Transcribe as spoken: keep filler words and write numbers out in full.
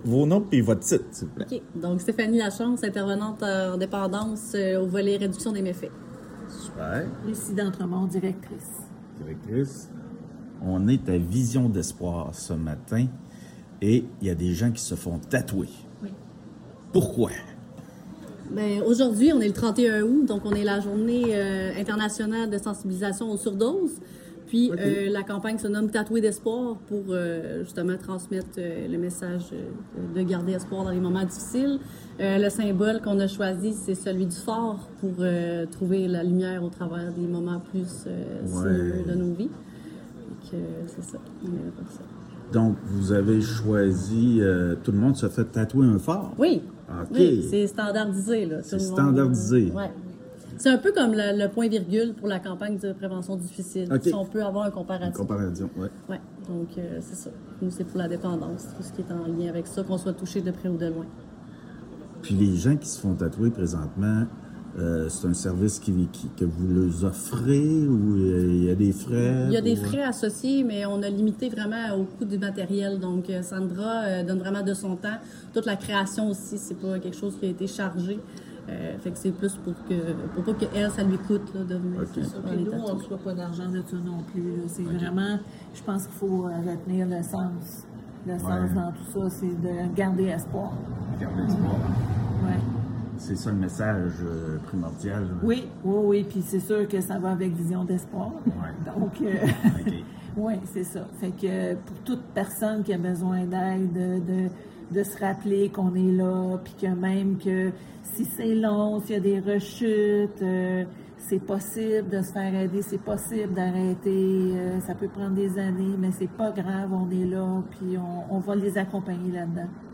vos noms et votre titre, s'il vous plaît. OK. Donc, Stéphanie Lachance, intervenante en dépendance euh, au volet réduction des méfaits. Super. Lucie D'Entremont, directrice. Directrice. On est à Vision d'espoir ce matin et il y a des gens qui se font tatouer. Oui. Pourquoi? Bien, aujourd'hui, on est le trente et un août, donc on est la journée euh, internationale de sensibilisation aux surdoses. Puis Okay. euh, la campagne se nomme Tatouer d'espoir pour euh, justement transmettre euh, le message euh, de garder espoir dans les moments difficiles. Euh, le symbole qu'on a choisi, c'est celui du phare pour euh, trouver la lumière au travers des moments plus euh, sinueux Ouais. de nos vies. Donc, euh, c'est ça, on est là pour ça. Donc, vous avez choisi, euh, tout le monde se fait tatouer un phare? Oui, OK. oui, c'est standardisé. Là, C'est tout le monde, standardisé. euh, ouais. C'est un peu comme le, le point-virgule pour la campagne de prévention difficile. OK. Si on peut avoir un Une comparatif. comparaison, oui. Oui, donc euh, c'est ça. Nous, c'est pour la dépendance, tout ce qui est en lien avec ça, qu'on soit touché de près ou de loin. Puis les gens qui se font tatouer présentement, euh, c'est un service qui, qui- que vous leur offrez ou il y a des frais? Il y a des pour- frais associés, mais on a limité vraiment au coût du matériel. Donc, euh, Sandra euh, donne vraiment de son temps. Toute la création aussi, c'est pas quelque chose qui a été chargé. Euh, fait que c'est plus pour que pour pas qu'elle, ça lui coûte là, de venir OK. faire Ça, faire puis les nous, on ne tatouages. reçoit pas d'argent de ça non plus. là. C'est vraiment, je pense qu'il faut euh, retenir le sens. Le sens Ouais. dans tout ça, c'est de garder espoir. Regardez l'espoir. Ouais. C'est ça le message euh, primordial. là. Oui, oui, oui. Puis c'est sûr que ça va avec vision d'espoir. Ouais. Donc, euh, OK. oui, c'est ça. Fait que pour toute personne qui a besoin d'aide, de, de, de se rappeler qu'on est là, puis que même que si c'est long, s'il y a des rechutes, euh, c'est possible de se faire aider, c'est possible d'arrêter, euh, ça peut prendre des années, mais c'est pas grave, on est là, puis on, on va les accompagner là-dedans.